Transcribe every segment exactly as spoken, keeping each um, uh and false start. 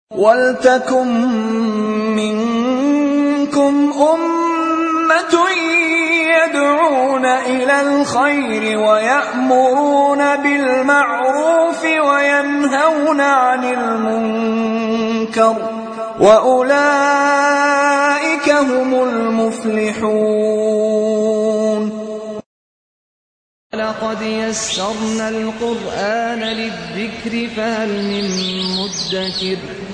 وَلْتَكُن مِّنكُمْ أُمَّةٌ يَدْعُونَ إِلَى الْخَيْرِ وَيَأْمُرُونَ بِالْمَعْرُوفِ وَيَنْهَوْنَ عَنِ الْمُنكَرِ ۚ وَأُولَٰئِكَ هُمُ الْمُفْلِحُونَ. وَلَقَدْ يَسَّرْنَا الْقُرْآنَ لِلذِّكْرِ فَهَلْ مِن مُّدَّكِرٍ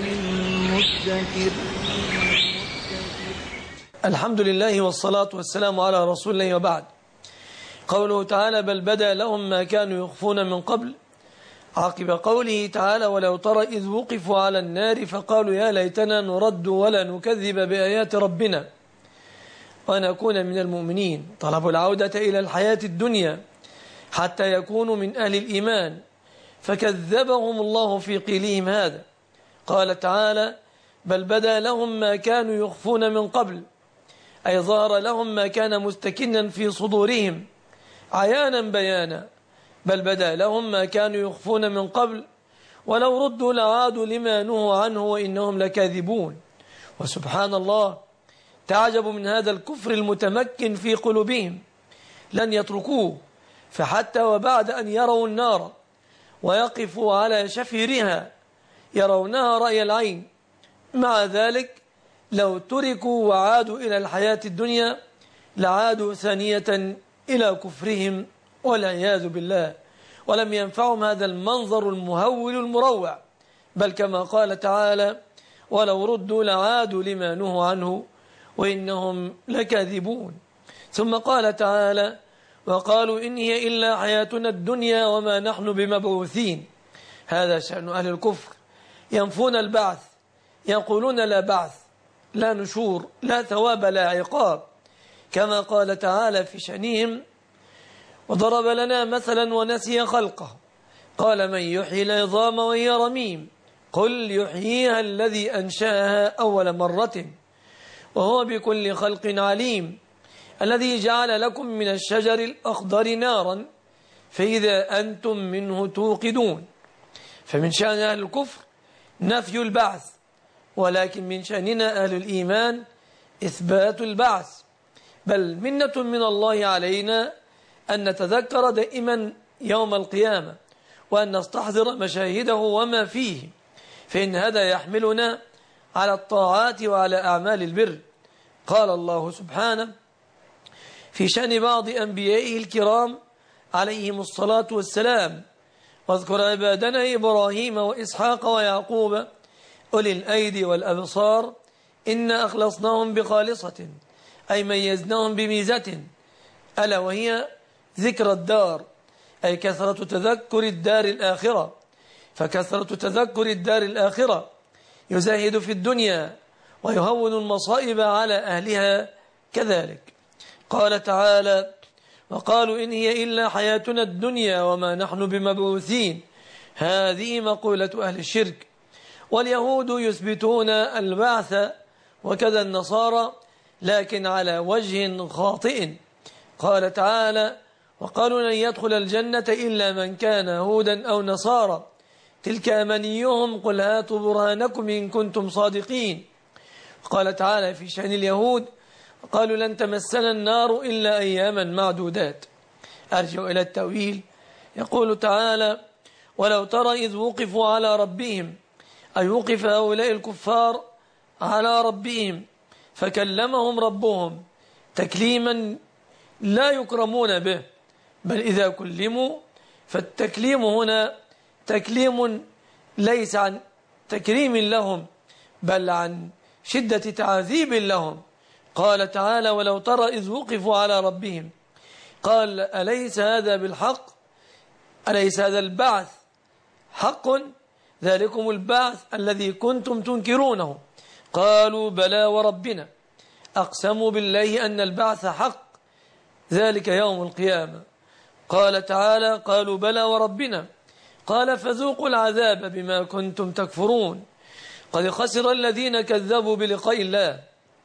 الحمد لله والصلاة والسلام على رسول الله وبعد. قوله تعالى: بل بدا لهم ما كانوا يخفون من قبل، عقب قوله تعالى: ولو ترى إذ وقفوا على النار فقالوا يا ليتنا نرد ولا نكذب بآيات ربنا ونكون من المؤمنين. طلبوا العودة إلى الحياة الدنيا حتى يكونوا من أهل الإيمان، فكذبهم الله في قيلهم هذا. قال تعالى: بل بدا لهم ما كانوا يخفون من قبل، أي ظهر لهم ما كان مستكنا في صدورهم عيانا بيانا. بل بدا لهم ما كانوا يخفون من قبل ولو ردوا لعادوا لما نهوا عنه وإنهم لكاذبون. وسبحان الله، تعجب من هذا الكفر المتمكن في قلوبهم، لن يتركوه، فحتى وبعد أن يروا النار ويقفوا على شفيرها يرونها رأي العين، مع ذلك لو تركوا وعادوا إلى الحياة الدنيا لعادوا ثانية إلى كفرهم والعياذ بالله، ولم ينفعهم هذا المنظر المهول المروع، بل كما قال تعالى: ولو ردوا لعادوا لما نهوا عنه وإنهم لكاذبون. ثم قال تعالى: وقالوا إن هي إلا حياتنا الدنيا وما نحن بمبعوثين. هذا شأن أهل الكفر، ينفون البعث، يقولون لا بعث، لا نشور، لا ثواب، لا عقاب، كما قال تعالى في شأنهم: وضرب لنا مثلا ونسي خلقه قال من يحيي العظام وهي رميم قل يحييها الذي أنشأها أول مرة وهو بكل خلق عليم الذي جعل لكم من الشجر الأخضر نارا فإذا أنتم منه توقدون. فمن شأن أهل الكفر نفي البعث، ولكن من شأننا أهل الإيمان إثبات البعث. بل منة من الله علينا أن نتذكر دائما يوم القيامة وأن نستحضر مشاهده وما فيه، فإن هذا يحملنا على الطاعات وعلى أعمال البر. قال الله سبحانه في شأن بعض أنبيائه الكرام عليهم الصلاة والسلام: واذكر عبادنا إبراهيم وإسحاق ويعقوب أولي الأيدي والأبصار إنا أخلصناهم بخالصة، أي ميزناهم بميزة، ألا وهي ذكر الدار، أي كثرة تذكر الدار الآخرة. فكثرة تذكر الدار الآخرة يزاهد في الدنيا ويهون المصائب على أهلها كذلك. قال تعالى: وقالوا إن هي إلا حياتنا الدنيا وما نحن بمبعوثين. هذه مقولة أهل الشرك، واليهود يثبتون البعث وكذا النصارى، لكن على وجه خاطئ. قال تعالى: وقالوا لن يدخل الجنة إلا من كان هودا أو نصارى تلك أمانيهم قل هاتوا برهانكم إن كنتم صادقين. قال تعالى في شأن اليهود: قالوا لن تمسنا النار إلا أياما معدودات. أرجع إلى التأويل، يقول تعالى: ولو ترى إذ وقفوا على ربهم، أي وقف هؤلاء الكفار على ربهم فكلمهم ربهم تكليما لا يكرمون به، بل إذا كلموا فالتكليم هنا تكليم ليس عن تكريم لهم بل عن شدة تعذيب لهم. قال تعالى: ولو ترى إذ وقفوا على ربهم، قال: أليس هذا بالحق؟ أليس هذا البعث حق؟ ذلكم البعث الذي كنتم تنكرونه. قالوا: بلى وربنا. أقسموا بالله أن البعث حق، ذلك يوم القيامة. قال تعالى: قالوا: بلى وربنا. قال: فذوقوا العذاب بما كنتم تكفرون. قد خسر الذين كذبوا بلقاء الله.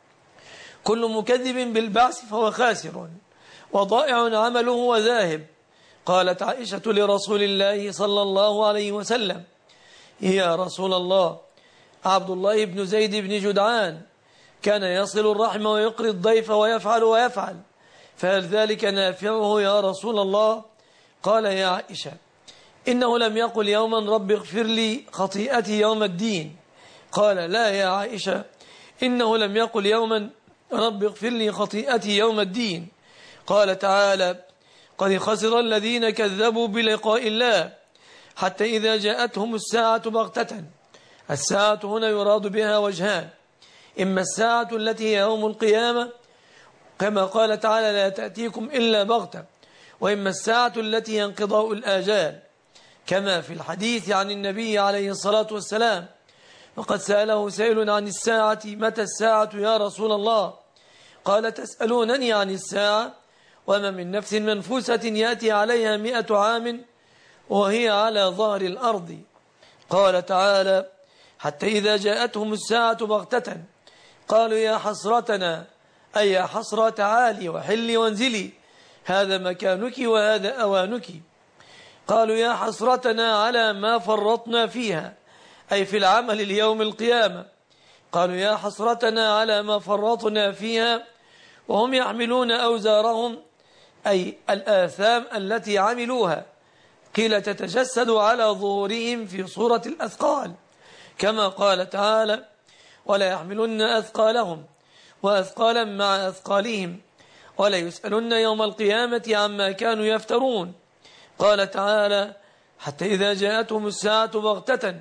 كل مكذب بالبعث فهو خاسر وضائع عمله وذاهب. قالت عائشة لرسول الله صلى الله عليه وسلم: يا رسول الله، عبد الله بن زيد بن جدعان كان يصل الرحم ويقري الضيف ويفعل ويفعل، فهل ذلك نافعه يا رسول الله؟ قال يا عائشة: إنه لم يقل يوما رب اغفر لي خطيئتي يوم الدين. قال: لا يا عائشة، إنه لم يقل يوما رب اغفر لي خطيئتي يوم الدين. قال تعالى: قد خسر الذين كذبوا بلقاء الله حتى إذا جاءتهم الساعة بغتة. الساعة هنا يراد بها وجهان: إما الساعة التي هي يوم القيامة كما قال تعالى: لا تأتيكم إلا بغتة، وإما الساعة التي هي انقضاء الآجال، كما في الحديث عن النبي عليه الصلاة والسلام: وقد سأله سائل عن الساعة: متى الساعة يا رسول الله؟ قال: تسألونني عن الساعة وما من نفس منفوسة يأتي عليها مئة عام وهي على ظهر الأرض. قال تعالى: حتى إذا جاءتهم الساعة بغتة قالوا يا حسرتنا، أي يا حسرة، تعالي وحلي وانزلي، هذا مكانك وهذا أوانك. قالوا يا حسرتنا على ما فرطنا فيها، أي في العمل اليوم القيامة. قالوا يا حسرتنا على ما فرطنا فيها وهم يحملون أوزارهم، أي الآثام التي عملوها. قيل تتجسد على ظهورهم في صورة الأثقال، كما قال تعالى: ولا يحملن أثقالهم وأثقالا مع أثقالهم ولا يسألن يوم القيامة عما كانوا يفترون. قال تعالى: حتى إذا جاءتهم الساعة بغتة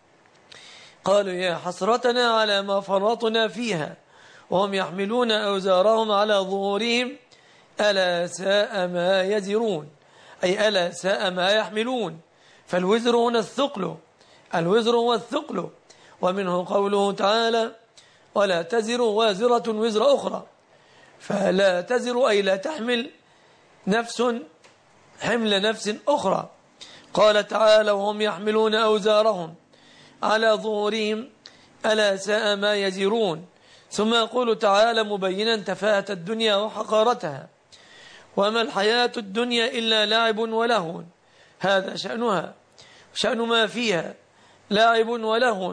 قالوا يا حسرتنا على ما فرطنا فيها وهم يحملون أوزارهم على ظهورهم ألا ساء ما يزرون، أي ألا ساء ما يحملون. فالوزر هنا الثقل، الوزر هو الثقل. ومنه قوله تعالى: ولا تزر وازرة وزر أخرى. فلا تزر أي لا تحمل نفس حمل نفس أخرى. قال تعالى: وهم يحملون أوزارهم على ظهورهم ألا ساء ما يزرون. ثم يقول تعالى مبينا تفاهة الدنيا وحقارتها: وما الحياة الدنيا إلا لعب ولهو، هذا شأنها، شأن ما فيها لعب ولهو،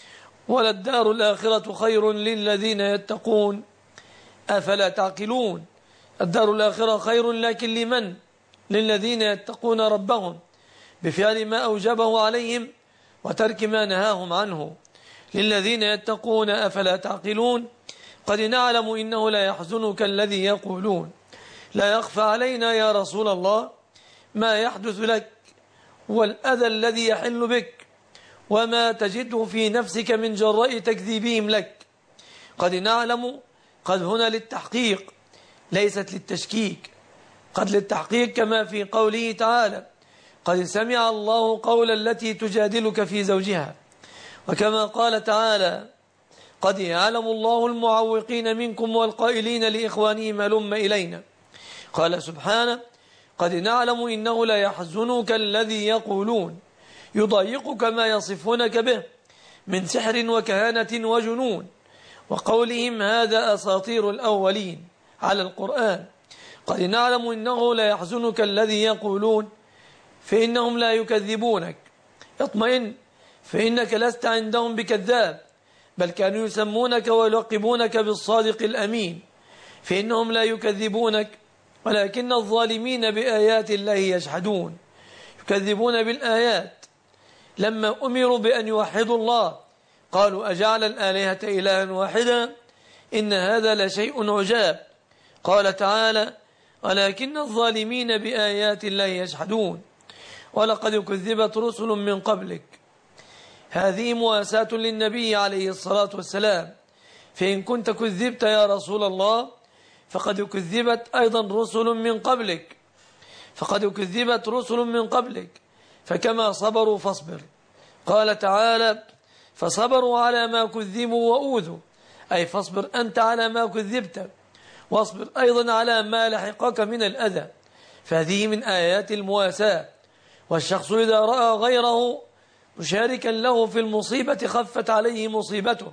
وللدار الآخرة خير للذين يتقون أفلا تعقلون. الدار الآخرة خير، لكن لمن؟ للذين يتقون ربهم بفعل ما أوجبه عليهم وترك ما نهاهم عنه. للذين يتقون أفلا تعقلون. قد نعلم إنه لا يحزنك الذي يقولون. لا يخفى علينا يا رسول الله ما يحدث لك والأذى الذي يحل بك وما تجده في نفسك من جراء تكذيبهم لك. قد نعلم، قد هنا للتحقيق ليست للتشكيك، قد للتحقيق كما في قوله تعالى: قد سمع الله قول التي تجادلك في زوجها. وكما قال تعالى: قد يعلم الله المعوقين منكم والقائلين لإخوانهم هلم إلينا. قال سبحانه: قد نعلم إنه لا يحزنك الذي يقولون، يضايقك ما يصفونك به من سحر وكهانة وجنون، وقولهم هذا أساطير الأولين على القرآن. قد نعلم إنه لا يحزنك الذي يقولون، فإنهم لا يكذبونك، اطمئن، فإنك لست عندهم بكذاب، بل كانوا يسمونك ويلقبونك بالصادق الأمين، فإنهم لا يكذبونك ولكن الظالمين بآيات الله يجحدون. يكذبون بالآيات. لما أمروا بأن يوحدوا الله قالوا: أجعل الآلهة إلها واحدا إن هذا لشيء عجاب. قال تعالى: ولكن الظالمين بآيات الله يجحدون. ولقد كذبت رسل من قبلك. هذه مواساة للنبي عليه الصلاة والسلام، فإن كنت كذبت يا رسول الله فقد كذبت أيضا رسل من قبلك، فقد كذبت رسل من قبلك فكما صبروا فاصبر. قال تعالى: فصبروا على ما كذبوا وأوذوا، أي فاصبر أنت على ما كذبت، واصبر أيضا على ما لحقك من الأذى. فهذه من آيات المواساة. والشخص إذا رأى غيره مشاركا له في المصيبة خفت عليه مصيبته،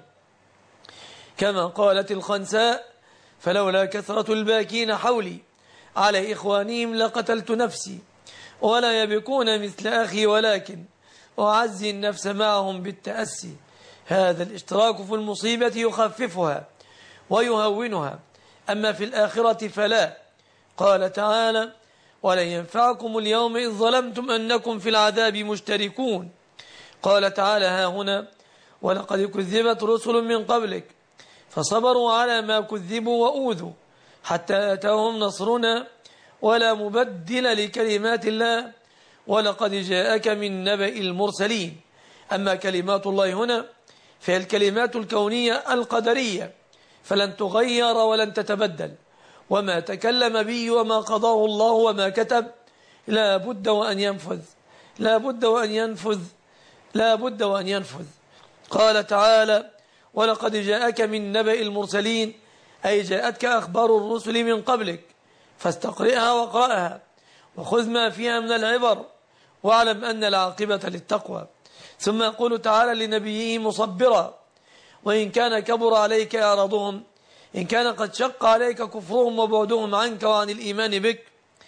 كما قالت الخنساء: فلولا كثرة الباكين حولي على إخوانهم لقتلت نفسي، ولا يبكون مثل أخي ولكن أعزي النفس معهم بالتأسي. هذا الاشتراك في المصيبة يخففها ويهونها، أما في الآخرة فلا. قال تعالى: ولن ينفعكم اليوم إذ ظلمتم أنكم في العذاب مشتركون. قال تعالى ها هنا: ولقد كذبت رسل من قبلك فصبروا على ما كذبوا وأوذوا حتى أتاهم نصرنا ولا مبدل لكلمات الله ولقد جاءك من نبأ المرسلين. أما كلمات الله هنا فهي الكلمات الكونية القدرية، فلن تغير ولن تتبدل، وما تكلم به وما قضاه الله وما كتب لا بد وأن ينفذ لا بد وأن ينفذ لا بد وأن ينفذ. قال تعالى: ولقد جاءك من نبأ المرسلين، أي جاءتك أخبار الرسل من قبلك، فاستقرئها وقرأها وخذ ما فيها من العبر واعلم أن العاقبة للتقوى. ثم يقول تعالى لنبيه مصبرا: وإن كان كبر عليك إعراضهم، إن كان قد شق عليك كفرهم وبعدهم عنك وعن الإيمان بك،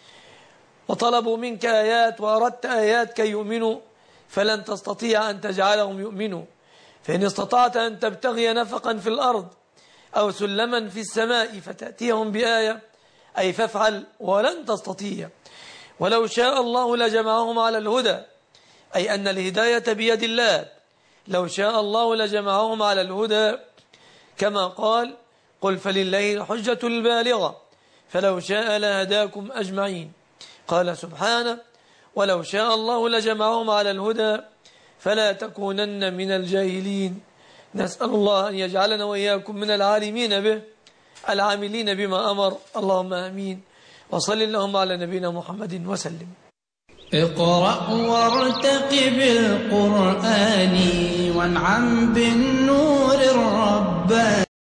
وطلبوا منك آيات وأردت آيات كي يؤمنوا، فلن تستطيع أن تجعلهم يؤمنوا. فإن استطعت أن تبتغي نفقا في الأرض أو سلما في السماء فتأتيهم بآية، أي فافعل، ولن تستطيع. ولو شاء الله لجمعهم على الهدى، أي أن الهداية بيد الله. لو شاء الله لجمعهم على الهدى، كما قال: قل فلله الحجة البالغة فلو شاء لهداكم أجمعين. قال سبحانه: ولو شاء الله لجمعهم على الهدى فلا تكونن من الجاهلين. نسأل الله أن يجعلنا وإياكم من العالمين به العاملين بما أمر. اللهم آمين. وصل اللهم على نبينا محمد وسلم. اقرأ وارتقب القرآن وانعم بالنور